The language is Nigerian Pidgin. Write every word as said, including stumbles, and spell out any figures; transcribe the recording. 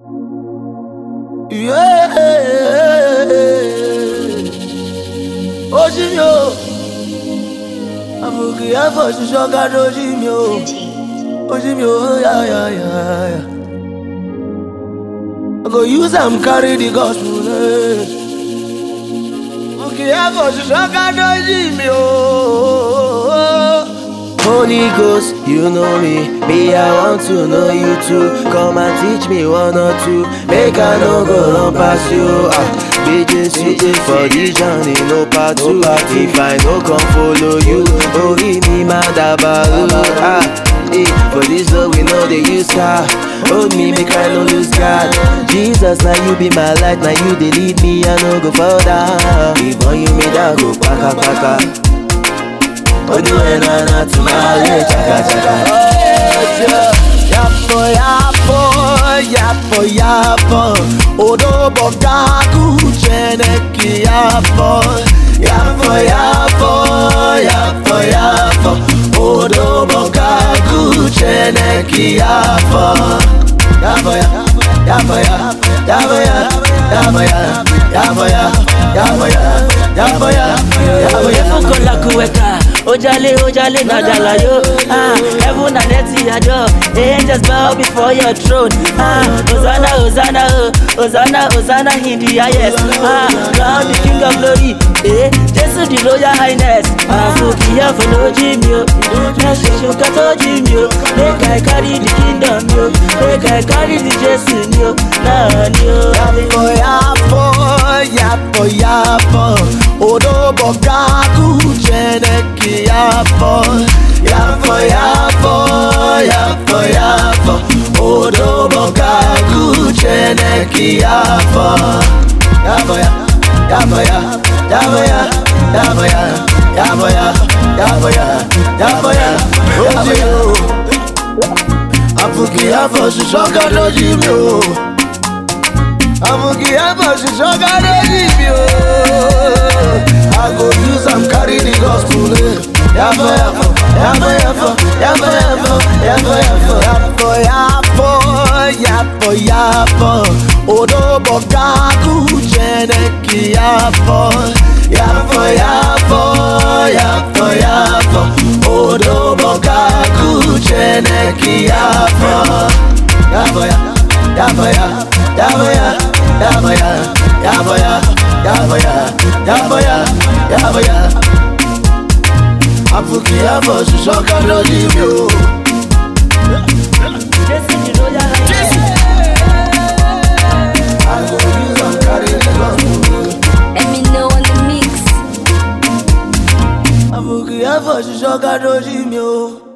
Yeah, Ojimio, Amuki, I for you, Shoga, Ojimio, Ojimio, yeah, yeah, yeah, yeah. I go use them, carry the gospel. Amuki, I for you, Shoga, Ojimio. Holy Ghost, you know me, me I want to know you too. Come and teach me one or two, make I no go run past you. Ah, B J C for this journey, no part two. If I no come follow you, oh give me my dabaru. Ah, eh, for this love we know they use car. Hold me, make I no lose God. Jesus, now you be my light, now you they lead me, I no go further. Even you made I go paka paka. Odu ena na tumale chaka chaka. Yapo yapo yapo yapo. Odo bogaku cheneki yapo. Yapo yapo yapo yapo. Odo bogaku cheneki yapo. Yapo ya yapo ya yapo ya yapo ya yapo ya yapo ya yapo ya yapo ya. Fukola kuweka. Ojale, ojale, najala yo. Ah, heaven and earth adore. Angels bow before your throne. Ah, Hosanna, Hosanna, oh, Hosanna, Hosanna in the highest. Ah, God the King of glory. Eh, Jesus the Royal Highness. Ah, Fukia for no Jimmy. Yes, you got to Jimmy. Make I carry the kingdom, yo. Make I carry the Jesus, yo. Nah, yo. Yapo, yapo, yapo, yapo. Odo bogaku cheneki. Yapo, yapo, yapo, yapo, yapo. Odo bogaku cheneki yapo. Yapo ya, yapo ya, yapo ya, yapo ya, yapo ya, yapo ya, yapo ya, yapo ya. Afuki yapo shishoka no jimyo. Afuki yapo shishoka no jimyo. I go use and carry the gospel. Yapo yapo, yapo yapo, yapo yapo, yapo yapo, yapo yapo, yapo yapo. Odo bogaku cheneki yapo. Yapo yapo, yapo yapo. Odo bogaku cheneki yapo. Yapo ya, yapo ya, yapo ya, yapo ya, yapo ya, yapo ya, yapo ya, yapo ya. Afuki yapo shishoka no jimyo. I go use and carry the gospel. Let me know on the mix. Afuki yapo shishoka no jimyo.